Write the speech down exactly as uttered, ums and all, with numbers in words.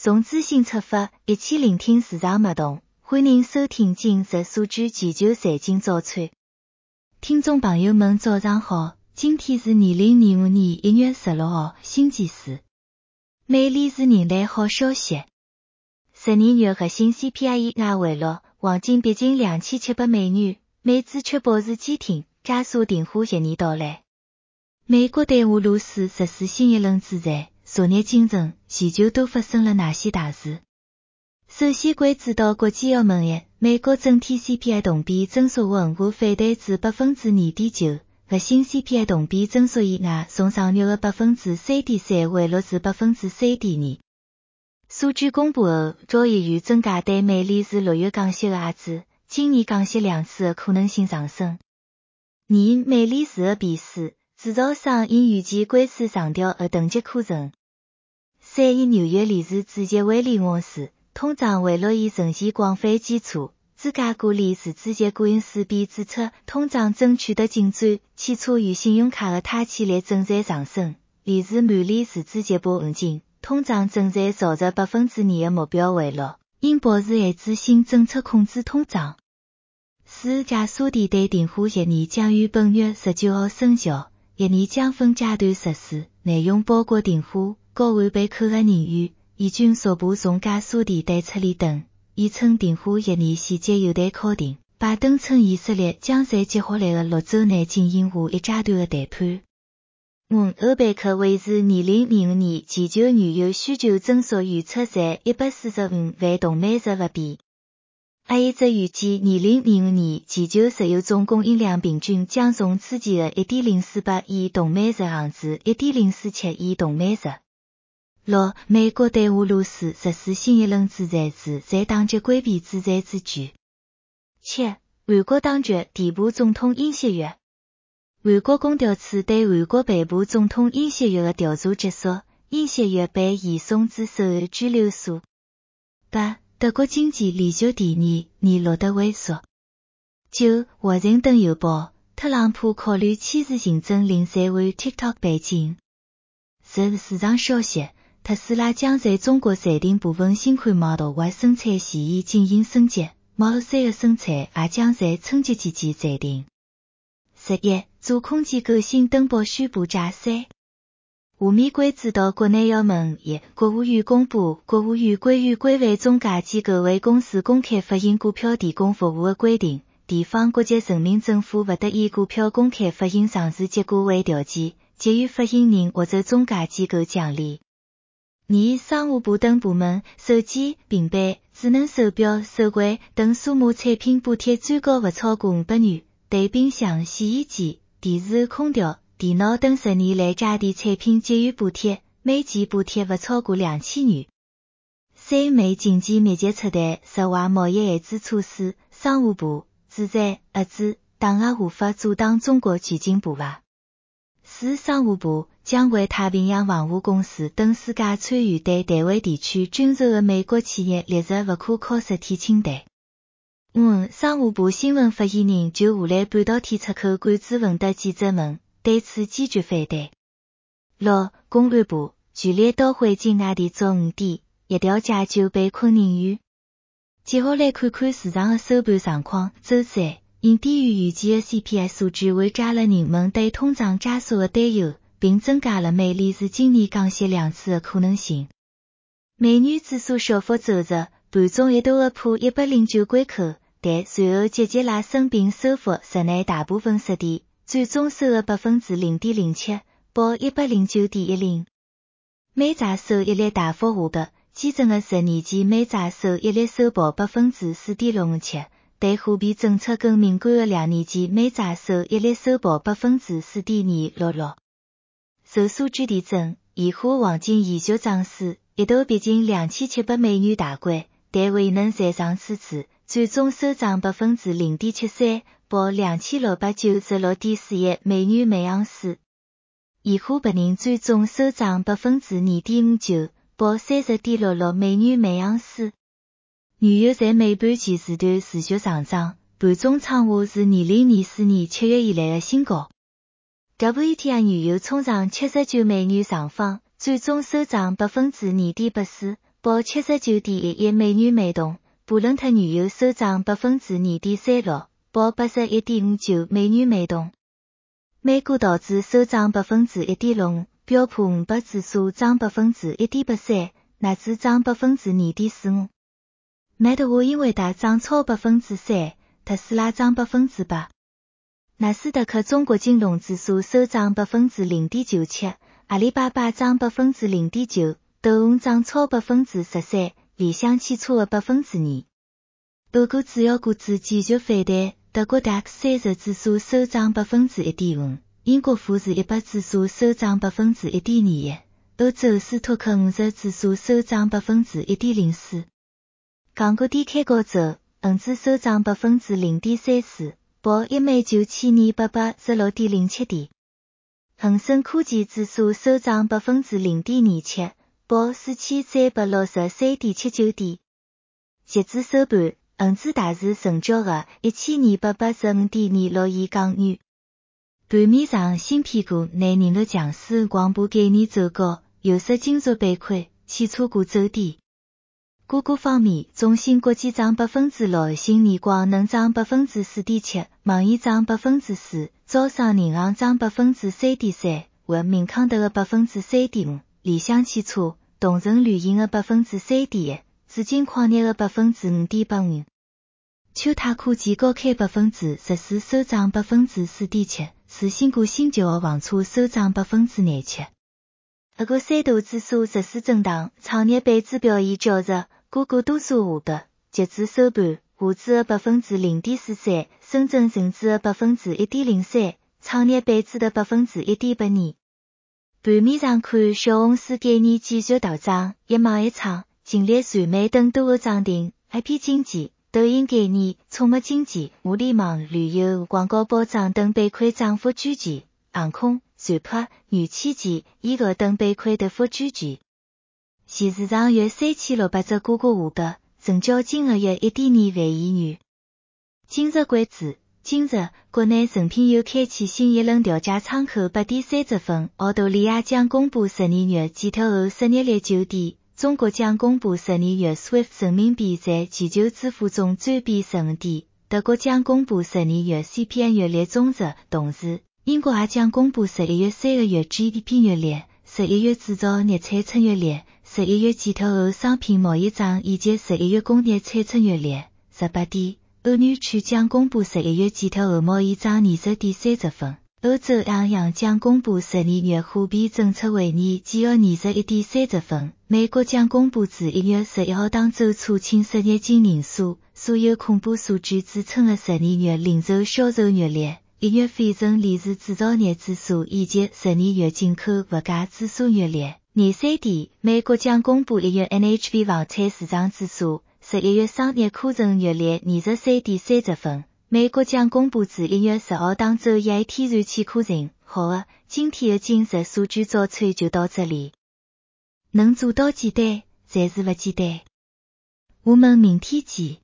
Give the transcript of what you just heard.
从资讯出发，一起聆听市场脉动。欢迎收听今日数据全球财经早餐。听众朋友们早上好，今天是二零二五年一月十六号，星期四。美联储迎来好消息，十二月核心 C P I 意外回落，黄金逼近两千七百美元，美资却保持坚挺，加速订货协议到来。美国对俄罗斯实施新一轮制裁，昨日清晨，全球都发生了哪些大事？首先关注到国际要闻一，美国整体 C P I 同比增速稳步反弹至 百分之二点九， 核心 C P I 同比增速意外从上月的 百分之三点三 回落至 百分之三点二。数据公布后，交易员增加对美联储六月降息的压制，今年降息两次的可能性上升。二美联储的变数，制造商因预期关税上调而囤积库存。三一纽约联储主席威廉沃斯，通胀回落已呈现广泛基础。芝加哥联储主席格林斯比指出，通胀正取得进展，汽车与信用卡的摊期率正在上升。联储曼联储主席鲍恩金，通胀正在朝着 百分之二 的目标回落，应保持一致性政策控制通胀。四加沙地对订货协议将于本月十九号生效，协议将分阶段实施，内容包括订货、交换被扣押人员、以军速步从加沙地带撤离等。伊称订货协议细节有待敲定。拜登称以色列将在接下来的六周内进行下一阶段的谈判。五欧佩克维持二零二五年全球原油需求增速预测在一百四十五万桶每日不变。还一则预计二零二五年全球石油总供应量平均将从此前的 一点零四八亿桶每日降至 一点零四七亿桶每日。六美国对俄罗斯实施新一轮制裁时，在当即规避制裁之举。七韩国当局提拔总统尹锡悦。韩国公调处对韩国被捕总统尹锡悦的调查结束，尹锡悦被移送至首尔拘留所。八德国经济连续第二年录得萎缩。九华盛顿邮报，特朗普考虑签署行政令暂缓 TikTok 背景。十市场消息，特斯拉将在中国暂停部分新款 Model Y 生产线以进行升级 ，Model 三的生产也将在春节期间暂停。十一主空机构新登报宣布加税。下面关注到国内要闻一，国务院公布，国务院关于规范中介机构为公司公开发行股票提供服务的规定，地方国级人民政府不得以股票公开发行上市结果为条件，给予发行人或者中介机构奖励。二商务部等部门手机、平板、智能手表、手环等数码产品补贴最高不超过五百元，对冰箱、洗衣机、电视、空调、电脑等十年来家电产品给予补贴，每件补贴不超过两千元。三美经济密集出台涉外贸易限制措施，商务部指责遏制打压无法阻挡中国前进步伐。四商务部将为太平洋防务公司等世界参与对台湾地区军售的美国企业列入不可靠实体清单。五商务部新闻发言人就荷兰半导体出口管制问答记者问，对此坚决反对。六公安部全力捣毁境外地造五点，一条解救被困人员。接下来看看市场的收盘状况。周三，因低于预期的 C P I 数据缓解了人们对通胀加速的担忧，并增加了美联储今年降息两次的可能性。美元指数小幅走弱，盘中一度突破一百零九关口，但随后积极拉升并收复日内大部分失地，最终收了 百分之零点零七， 报 一百零九点一零。美债收益率大幅下跌，基准的十年期美债收益率收报 百分之四点六五七，对货币政策更敏感的两年期美债收益率收报 百分之四点二六六。受数据提振，现货黄金延续涨势，一度逼近两千七百美元大关，但未能站上此处，最终收涨 百分之零点七三，报 两千六百九十六点四一美元每盎司。现货白银最终收涨 百分之二点五九，报 三十点六六美元每盎司。原油在尾盘前时段持续上涨，盘中创下自二零二四年七月以来的新高。W T I 原油冲上七十九美元上方，最终收涨 百分之二点八四， 报七十九点一一美元每桶，布伦特原油收涨百分之二点三六，报八十一点五九美元每桶。美股道指收涨百分之一点六，标普五百指数涨百分之一点八三，纳指涨百分之二点四五。美特华英伟达涨超百分之三，特斯拉涨百分之八。纳斯达克中国金融指数收涨百分之零点九七，阿里巴巴涨百分之零点九，德宏涨超百分之十三，理想汽车的百分之二。欧股主要股指继续反弹，德国 D A X 三十指数收涨百分之一点五，英国富时一百指数收涨百分之一点二一，欧洲斯托克五十指数收涨百分之一点零四。港股低开高走，恒指收涨百分之零点三四。报一万九千二百八十六点零七点，恒生科技指数收涨百分之零点二七，报四千三百六十三点七九点。截至收盘，恒指大市成交额一千二百八十五点二六亿港元。盘面上，芯片股内人力强势，光伏概念走高，有色金属板块、汽车股走低。股股方面，中芯国际涨百分之六，新力光能涨百分之四点七，网易涨百分之四，招商银行涨百分之三点三，文明康德的百分之三点五，理想汽车、同程旅行的百分之三点一，紫金矿业的百分之五点八五。秋泰科技高开百分之十四，收涨百分之四点七，次新股新旧的房车收涨百分之廿七。俄国三大指数实时震荡，创业板指表现较弱，股股多数下跌。截至收盘，沪指的百分之零点四三，深圳成指的百分之一点零三，创业板指的百分之一点八二。盘面上看，小红书概念继续大涨，一网一仓、金立传媒等多个涨停 ，I P 经济、抖音概念、宠物经济、互联网、旅游、广告保障等板块涨幅居前，航空、船舶、元器件、医疗等板块跌幅居前。现市场约三千六百只股股下跌，成交金额约一点二万亿元。今日关注：今日，国内成品油开启新一轮调价窗口。八点三十分，澳大利亚将公布十二月季调后失业率。九点，中国将公布十二月 S W I F T 人民币在全球支付中占比。十五点，德国将公布十二月 C P I 月率总值。同时，英国也将公布十一月三个月 G D P 月率、十一月制造业产出月率、十一月季调后商品贸易账以及十一月工业产出月率。十八点，欧元区将公布十一月季调后贸易账。二十点三十分，欧洲央行将公布十二月货币政策会议纪要。二十一点三十分，美国将公布自一月十一号当周出清失业金人数。所有恐怖数据支撑了十二月零售销售月率、一月非纯利润制造业指数以及十二月进口物价指数月率。廿三点，美国将公布一月 N H V 房产市场指数、十一月商业库存月率。二十三点三十分，美国将公布自一月十号当周 E I T 燃气库存。好了，今天的今日数据早餐就到这里。能做到简单，才是不简单。我们明天见。